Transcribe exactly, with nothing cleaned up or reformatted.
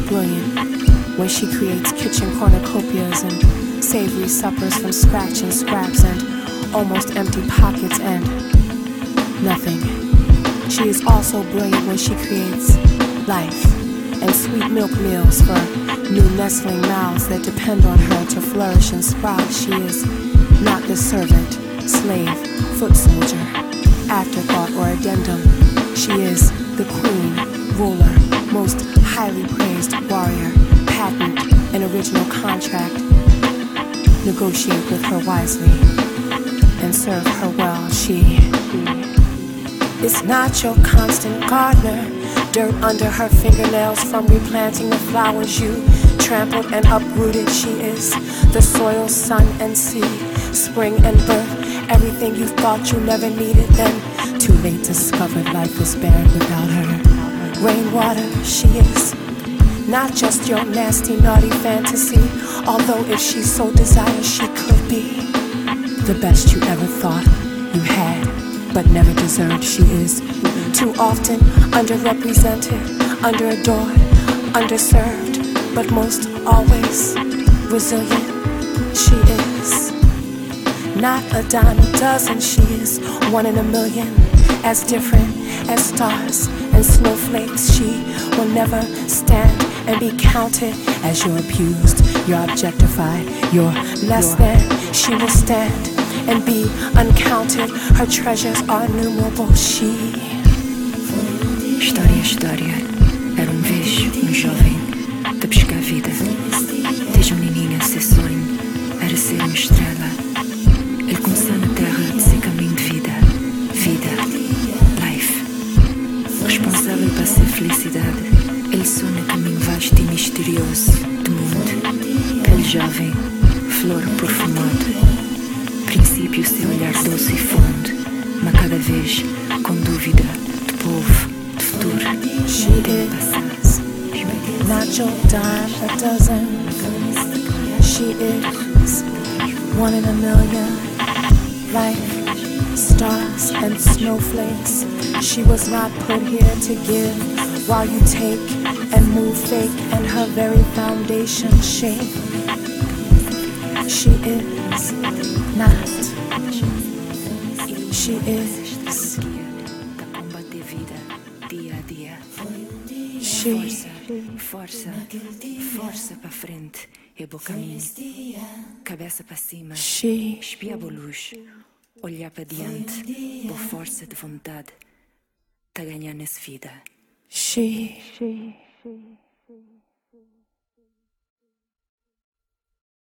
brilliant when she creates kitchen cornucopias and savory suppers from scratch and scraps and almost empty pockets and nothing. She is also brilliant when she creates life and sweet milk meals for new nestling mouths that depend on her to flourish and sprout. She is not the servant, slave, foot soldier, afterthought, or addendum. She is the queen, ruler, most highly praised warrior, patent and original contract. Negotiate with her wisely and serve her well. She is not your constant gardener, dirt under her fingernails from replanting the flowers you trampled and uprooted. She is the soil, sun, and sea, spring and birth, everything you thought you never needed, then too late discovered life was barren without her. Rainwater, she is not just your nasty, naughty fantasy, although if she so desires, she could be the best you ever thought you had, but never deserved. She is too often underrepresented, underadored, underserved, but most always resilient. She is not a dime a dozen, she is one in a million, as different as stars and snowflakes. She will never stand and be counted as you're abused, you're objectified, you're less than. She will stand and be uncounted, her treasures are innumerable. She História, história. Era um vez um jovem de pescar vida. Desde um menininho seu sonho era ser uma estrela. Ele começou na terra de seu caminho de vida. Vida, life. Responsável para ser felicidade. Ele só no caminho vasto e misterioso do mundo. Aquele jovem, flor perfumado. Princípio seu olhar doce e fundo, mas cada vez com dúvida de povo. She is not your dime a dozen. She is one in a million, like stars and snowflakes. She was not put here to give while you take and move fake and her very foundation shake. She is not. She is. Força, força, força para frente, é bom caminho, cabeça para cima, espiar a luz, olhar para diante, boa força de vontade, tá ganhar nessa vida. She, she, she, she, she.